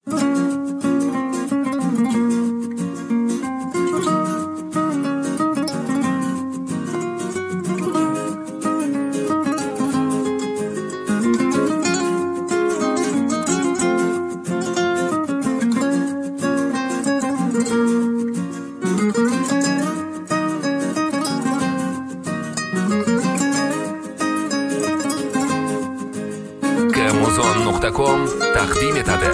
Amazon.com taqdim etadi.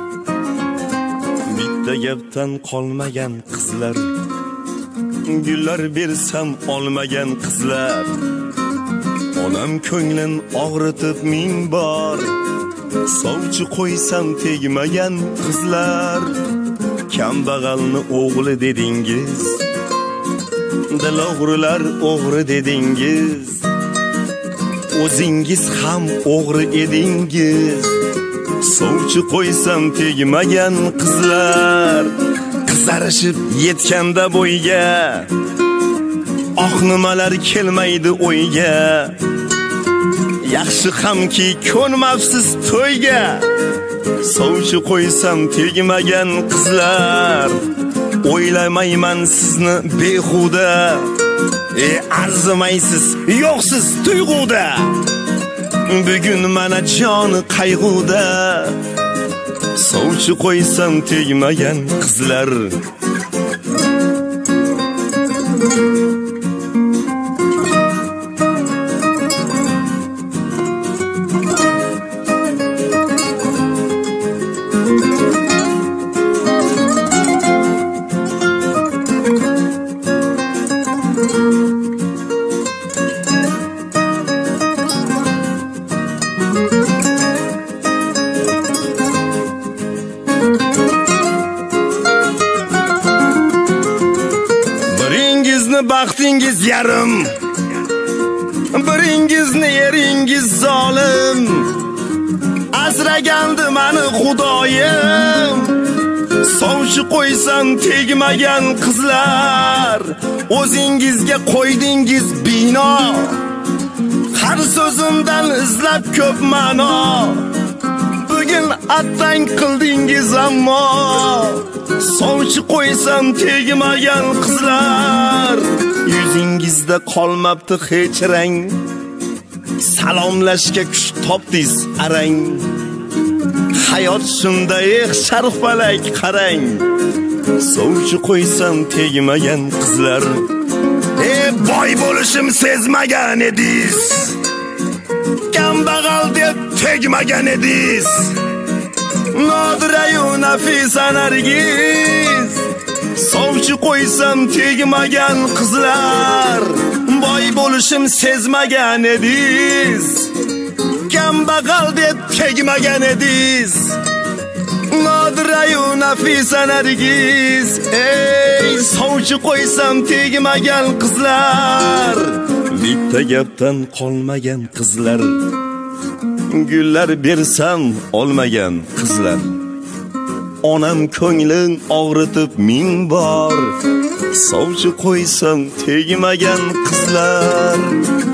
Bitta gapdan qolmagan qizlar, gullar bersam olmagan qizlar, onam ko'nglin og'ritib ming bor, sovchi qo'ysam tegmagan qizlar, kambag'alni o'g'li dedingiz, dilog'rilar o'g'ri dedingiz, o'zingiz ham o'g'ri edingiz, sovchi qo'ysam tegmagan qizlar, qizarishib yetganda bo'yga, oq nimalar kelmaydi o'yga, yaxshi hamki ko'nmabsiz to'yga, sovchi qo'ysam tegmagan qizlar, o'ylamayman sizni behuda, arzimaysiz, yo'qsiz tuyg'uda, bugun mana joni qayg'uda, sovchi qo'ysam tegmagan qizlar. Baxtingiz yarim, biringizni eringiz zolim, asragandi mani xudoyim, sovchi qo'ysam tegmagan qizlar, o'zingizga qo'ydingiz bino, har so'zimdan izlab ko'p ma'no, bugun attang qildingiz ammo, sovchi qo'ysam tegmagan qizlar, yuzingizda qolmabdi hech rang, salomlashga kuch topdingiz arang, hayot shunday sharfalak qarang, sovchi qo'ysam tegmagan qizlar. Boy bo'lishim sezmagan edingiz, kambag'al deb tegmagan edingiz, Nodira-yu Nafisa Nargiz, sovchi qo'ysam tegmagan qizlar, boy bo'lishim sezmagan edingiz, kambag'al deb tegmagan edingiz, Nodira-yu Nafisa Nargiz, sovchi qo'ysam tegmagan qizlar, bitta gapdan qolmagan qizlar, gullar bersam olmagan qizlar, onam ko'nglin og'ritib ming bor, sovchi qo'ysam tegmagan qizlar.